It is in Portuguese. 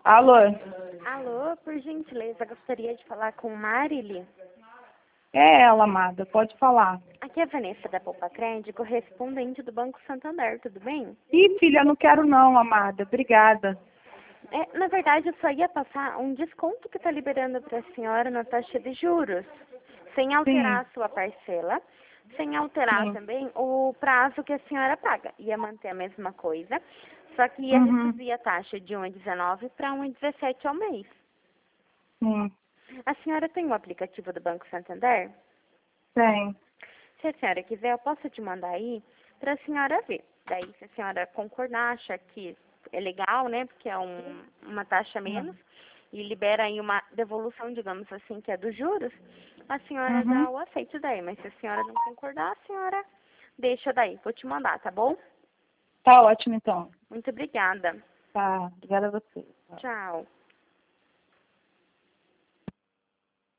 Alô? Alô, por gentileza, gostaria de falar com Marily. É ela, amada, pode falar. Aqui é a Vanessa da Poupa Crédito, correspondente do Banco Santander, tudo bem? Ih, filha, não quero não, amada, obrigada. Na verdade, eu só ia passar um desconto que está liberando para a senhora na taxa de juros, sem alterar Sim, a sua parcela, sem alterar sim. também o prazo que a senhora paga. Ia manter a mesma coisa, só que ia Uhum, reduzir a taxa de 1,19 para 1,17 ao mês. sim, A senhora tem o aplicativo do Banco Santander? tem. Se a senhora quiser, eu posso te mandar aí para a senhora ver. Daí, se a senhora concordar, achar que é legal, né, porque é uma taxa menos, e libera aí uma devolução, digamos assim, que é dos juros, a senhora Uhum. dá o aceite daí. Mas se a senhora não concordar, a senhora deixa daí. Vou te mandar, tá bom? Tá ótimo, então. Muito obrigada. Tá, obrigada a você. Tá. Tchau.